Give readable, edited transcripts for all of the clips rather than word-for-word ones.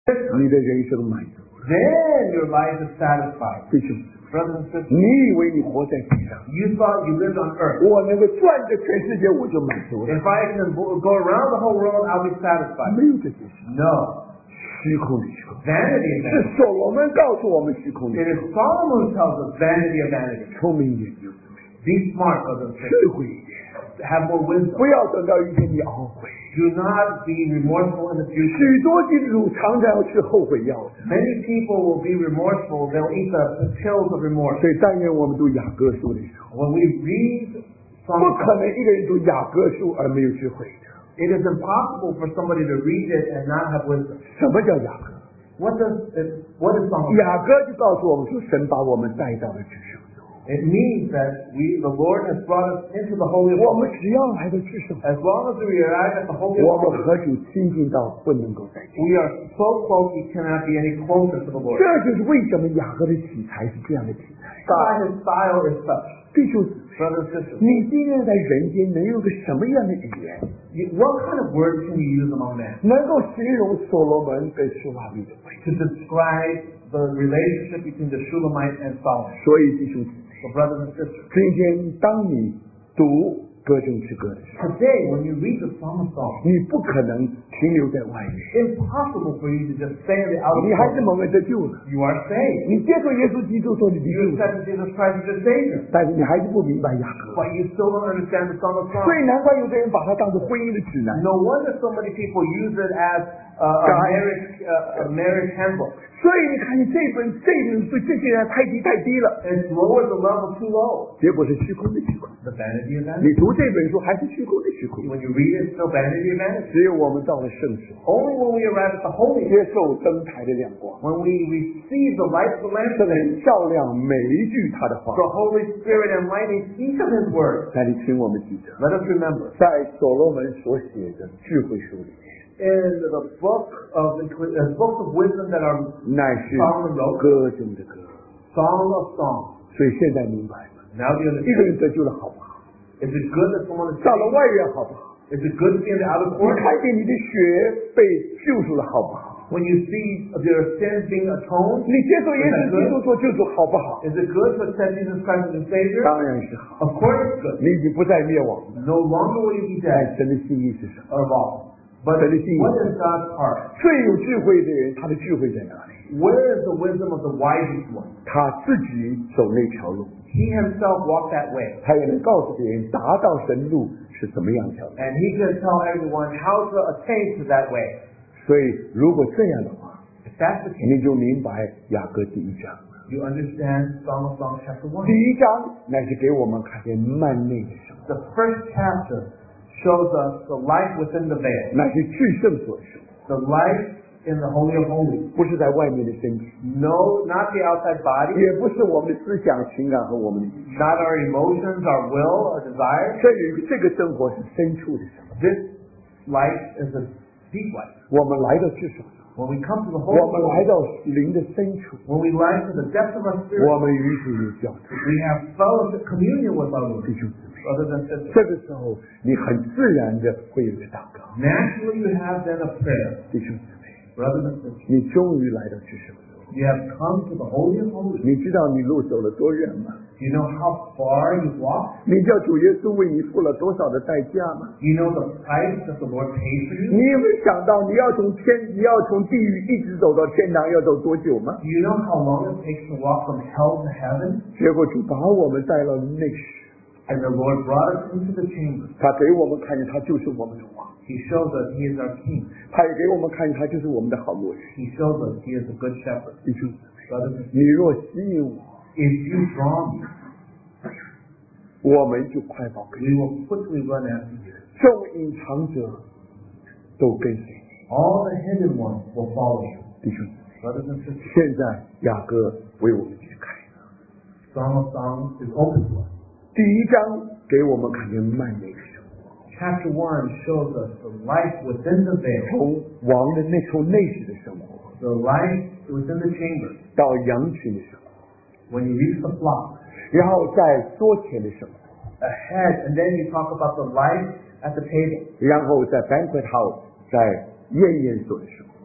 你的人生满足了。 Then your life is satisfied. 弟兄， Brothers and sisters, 你以为你活在地上， you thought you lived on earth. 我能够转着全世界我就满足了？ If I can go around the whole world, I'll be satisfied. 没有这件事， No. 虚空的虚空， Vanity of 是 vanity. 所罗门告诉我们虚空的 It 虚 is 空。 Solomon who tells us vanity of vanity. 聪明一点，弟兄姊妹， Be smart, brothers and 智 sisters. 慧一点， Have more wisdom. 不要等到一天你懊悔。 Do not be remorseful in the future. 许多基督徒常常要吃后悔药的， Many people will be remorseful. They'll eat the pills of remorse. 所以但愿我们读雅各书的时候， When we read 不 Psalm, 可能一个人读雅各书而没有智慧的。 it is impossible for somebody to read it and not have wisdom. 什么叫雅各？ What is Psalm? 雅各就告诉我们说，神把我们带到了至圣所， It means that the Lord has brought us into the Holy of 我们 Holies. 只要来到至圣所， As long as we arrive at the Holy of 我们 Holies, 和主亲近到不能够再近。 we are so close we cannot be any closer to the Lord. 这就是为什么雅各的题材是这样的题材。 God, His style is such. 弟兄姊妹， Brothers and sisters, 你今天在人间能有个什么样的语言， what kind of words can you use among men 能够形容所罗门跟苏拉密的关系？ to describe the relationship between the Shulamite and Solomon? 所以弟兄姊妹， So, brothers and sisters, 今天当你读歌中之歌的时候， today when you read the Psalm of Songs, 你不可能停留在外面， impossible for you to just stay in the outer 你还是 court. 蒙恩得救了， You are saved. 你接受耶稣基督做你的 You 救主， accepted Jesus Christ as your Savior. 但是你还是不明白雅各， But you still don't understand the Song of 所 Songs. 以难怪有的人把它当作婚姻的指南。 No wonder so many people use it as a marriage handbook. 所以你看，你这本对这些人太低了， It's lowered the level too low. 结果是虚空的虚空。 The vanity of 你 vanity. 读这本书还是虚空的虚空。 When you read it, it's still vanity of vanity. 只有我们到了圣所， Only when we arrive at the Holy, 接受灯台的亮光， when we receive the light of the 这 lampstand, 能照亮每一句他的话。 the Holy Spirit enlightening each of His words. 那你请我们记得， Let us remember, 在所罗门所写的智慧书里面， in the books of wisdom that are 乃是 Solomon wrote, 歌中的歌。 Song of Songs. 所以现在明白了， Now do you 一个 understand? 人得救了好不好？ Is it good that someone is 到了外院好不好？ Is it good to be in the outer 你 court? 看见你的血被救赎了好不好？ When you see their sins being atoned, 你接受耶稣基督做救主好不好？ is it good to accept Jesus Christ as your Savior? 当然是好。 Of course it's good. 你已经不再灭亡了。 No longer will you be 但 dead 神的心意是什么？ or lost. But 神的心意。 what is God's heart? 最有智慧的人，他的智慧在哪里？ Where is the wisdom of the wisest one? 他自己走那条路， He himself walked that way. 他也能告诉别人达到神路是怎么样一条路。 And he can tell everyone how to attain to that way. 所以，如果这样的话， If that's the case, 你就明白雅各第一章。 you understand Song of Songs chapter 1. 第一章乃是给我们看见幔内的生活， The first chapter shows us the life within the veil. 乃是至圣所的生活， The life in the Holy of Holies. 不是在外面的身体， No, not the outside body, 也不是我们的思想、情感和我们的意志。 not our emotions, our will, our desires. 这个生活是深处的生活。 This life is a deep life. 我们来到至圣所， When we come to the 我 Holy of 们来 Holies, 到灵的深处， when we lie to the depths of our 我 spirit, 们与主有交通。 we have fellowship, communion with our Lord, 弟兄姊妹， brothers and sisters. 这个时候你很自然的会有个祷告。 Naturally, you have then a prayer, 弟兄姊妹， brothers and sisters. 你终于来到至圣所， You have come to the Holy of Holies. 你知道你路走了多远吗？ Do you know how far you walked? 你知道主耶稣为你付了多少的代价吗？ Do you know the price that the Lord paid for you? 你有没有想到你要从地狱一直走到天堂要走多久吗？ Do you know how long it takes to walk from hell to heaven? 结果主把我们带到内室， And the Lord brought us into the chamber. 他给我们看见他就是我们的王， He shows us He is our King. 他也给我们看见他就是我们的好牧人。 He shows us He is the Good Shepherd. 弟兄姊妹， Brothers and sisters, 你若吸引我， if you draw me, 我们就快跑跟 we will quickly run after you. 众隐藏者都跟随你。 All the hidden ones will follow you. 弟兄姊妹， Brothers and sisters, 现在雅各为我们解开了 Song of Songs is open to us. 第一章，给我们看见幔内的生活， Chapter 1 shows us the life within the veil, 从内室的生活 the life within the chamber. 到羊群的生活， When you reach the flock, 然后在桌前的生活， ahead, and then you talk about the life at the table, 然后在 banquet house，在宴宴所的生活。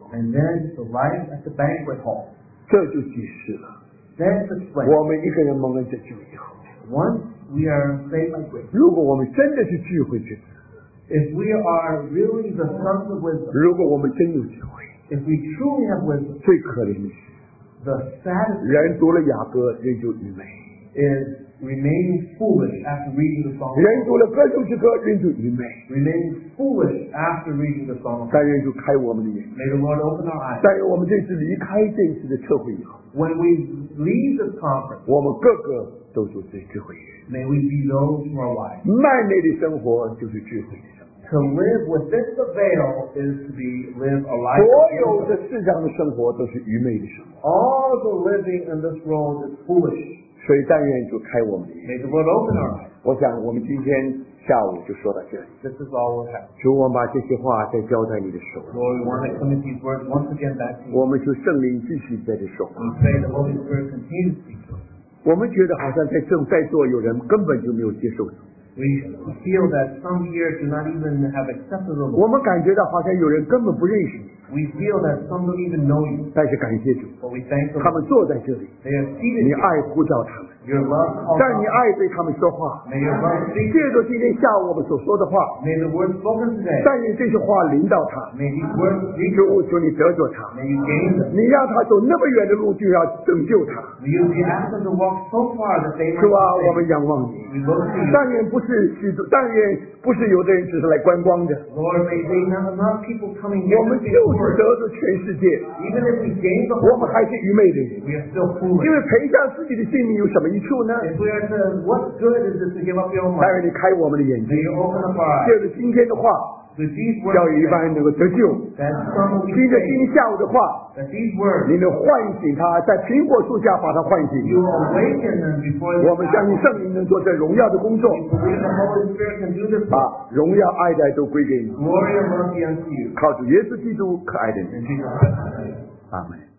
And then the life at the banquet hall. 这就解释了 That's explained. 我们一个人蒙恩得救以后， Once we are saved by grace, 如果我们真的是智慧之子， if we are really the sons of wisdom, 如果我们真有智慧， if we truly have wisdom, 最可怜的是 the saddest 人读了雅歌人就愚昧， is remaining foolish after reading the Song of 人 Solomon. 读了歌颂之歌人就愚昧， Remaining foolish after reading the Song of Solomon. 但愿就开我们的眼睛， May the Lord open our eyes. 但愿我们这次离开这次的测会以后， When we leave this conference, 我们个个都做最智慧人。 may we be those who are wise. 慢内的生活就是智慧的生活， To live within the veil is to live a life. 所有的世上的生活都是愚昧的生活。 All the living in this world is foolish. 所以但愿主开我们的眼睛。 May the Lord open our eyes. 我想我们今天下午就说到这里。 This is all we'll have. 主，我们把这些话再交在你的手里， Lord, we want to commit these words once again back to you. 我们求圣灵继续在这说话。 We pray the Holy Spirit continue to speak to us. 我们觉得好像在座有人根本就没有接受主， We feel that some here do not even have accepted the 我 Lord. 们感觉到好像有人根本不认识你， We feel that some don't even know you. 但是感谢主， But we thank the 他 Lord. 们坐在这里， They are seated 你 here. 爱呼召他们， Your love calls 但你 out. 爱对他们说话。 May your love speak. 借着今天下午我们所说的话， May the words spoken today. 但愿这些话临到他， May these words reach. 主，求你得着他， May you gain them. 你让他走那么远的路就要拯救他。 May you ask them to walk so far that they 主啊， might 我们 be saved. 仰望你。 We look to you. 但愿不是许多，但愿不是有的人只是来观光的， Lord, may they not enough people coming here 我们 to 就 see the 是 word. 得着全世界， Even if we gain the 我 whole 们还是愚昧的人， we are still 因 foolish. 为赔上自己的性命有什么益处呢？ If we are to, what good is it to give up your own 但 life? 愿你开我们的眼睛， May you open up our eyes 借着今天的话， with these words 叫有一般人能够得救； that some will be 听着今 saved. 天下午的话， That these words 你能唤醒他，在苹果树下把他唤醒。 you awaken them before 我们相信 the 圣灵能做这荣耀的工作， We believe the Holy Spirit can do this. 把荣耀爱戴都归给你。 Glory and love be unto you. 靠主耶稣基督可爱的 In 名， Jesus' name. 阿门。